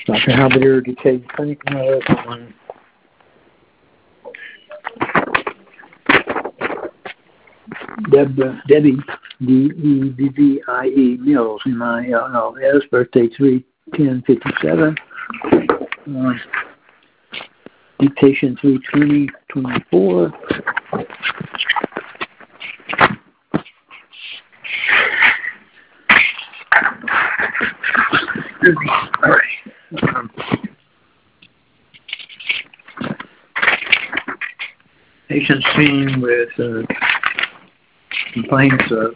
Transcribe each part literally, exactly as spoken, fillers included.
Doctor Halberdier, detailed clinical notes on Deb, Debbie, D E B B I E, Mills, M I L L S, birthday three ten fifty-seven. Uh, dictation three twenty twenty-four. All right. Um, patient seen with uh, complaints of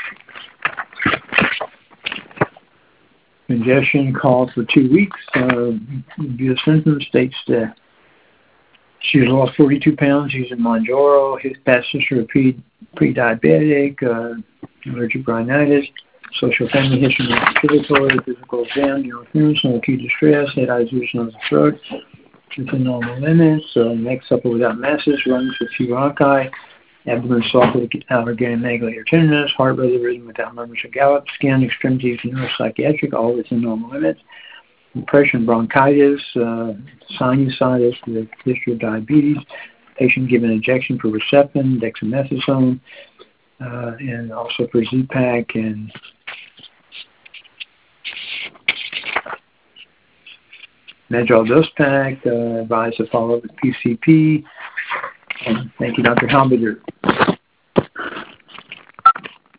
congestion, called for two weeks. Uh, the symptoms states that she has lost forty-two pounds. She's in Mounjaro. His past history of pre pre-diabetic, uh, allergic rhinitis, social family history of respiratory, physical exam, neurofusion, no acute distress, head, eyes, vision of the throat, within normal limits. Uh, neck supple without masses, lungs with few bronchi, abdomen soft without organic megaly or tenderness, heart rate rhythm without murmurs or gallop, skin, extremities, neuropsychiatric, all within normal limits. Depression, bronchitis, uh, sinusitis with history of diabetes, patient given injection for Herceptin, dexamethasone, uh, and also for Z-Pak and Medrol dose pack, uh, advised to follow up with P C P. And thank you, Doctor Halberdier.